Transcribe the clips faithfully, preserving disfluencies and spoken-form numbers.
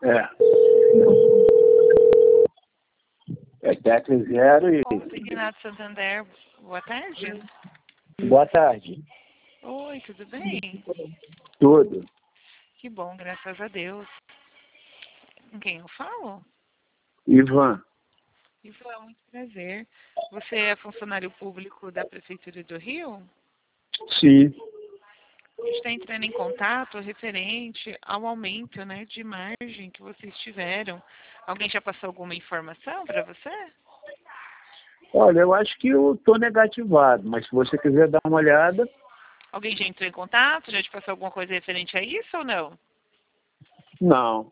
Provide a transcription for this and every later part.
É. É Tecla Zero e... Bom, Ignato Santander, boa tarde. Boa tarde. Oi, tudo bem? Tudo. Que bom, graças a Deus. Com quem eu falo? Ivan. Ivan, muito prazer. Você é funcionário público da Prefeitura do Rio? Sim. A gente está entrando em contato referente ao aumento, né, de margem que vocês tiveram. Alguém já passou alguma informação para você? Olha, eu acho que eu estou negativado, mas se você quiser dar uma olhada... Alguém já entrou em contato? Já te passou alguma coisa referente a isso ou não? Não.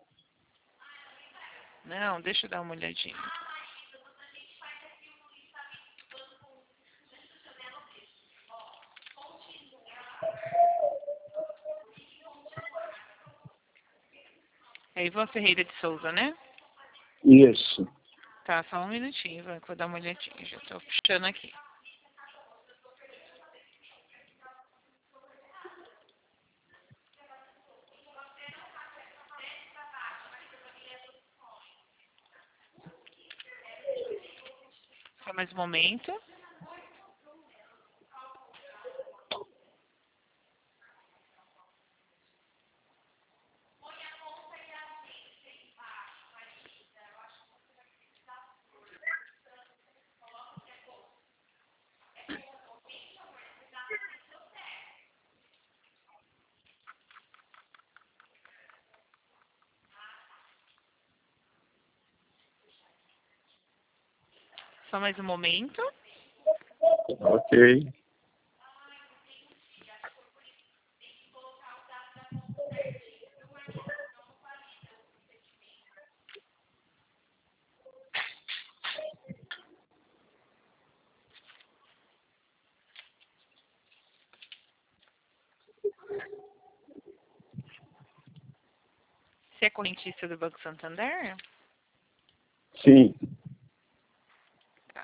Não, deixa eu dar uma olhadinha. É Ivan Ferreira de Souza, né? Isso. Tá, só um minutinho, Ivan, que eu vou dar uma olhadinha. Já estou puxando aqui. Só mais um momento. Só mais um momento. Ok. Você é correntista do Banco Santander? Sim. Tá.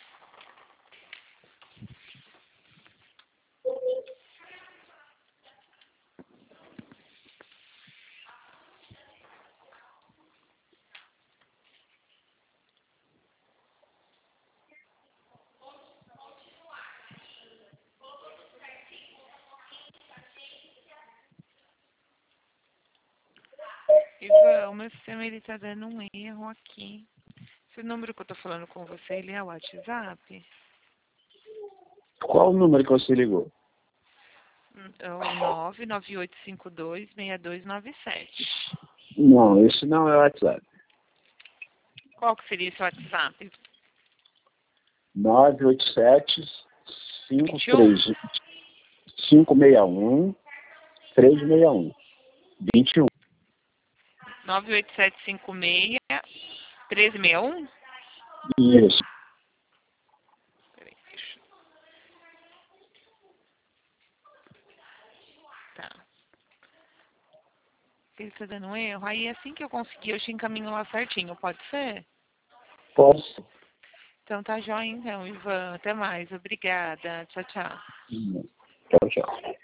Ivan, o meu sistema ele tá dando um erro aqui. Esse número que eu tô falando com você, ele é o WhatsApp? Qual o número que você ligou? É o nove nove oito cinco dois seis dois nove sete. Não, esse não é o WhatsApp. Qual que seria esse WhatsApp? nove oito sete, cinco vinte e um? três cinco seis um, três seis um. vinte e um. nove oito sete cinco seis, treze sessenta e um? Isso. Peraí, deixa eu... Tá. Ele tá dando um erro. Aí assim que eu conseguir, eu te encaminho lá certinho, pode ser? Posso? Então tá jóia então, Ivan. Até mais. Obrigada. Tchau, tchau. Tchau, tchau.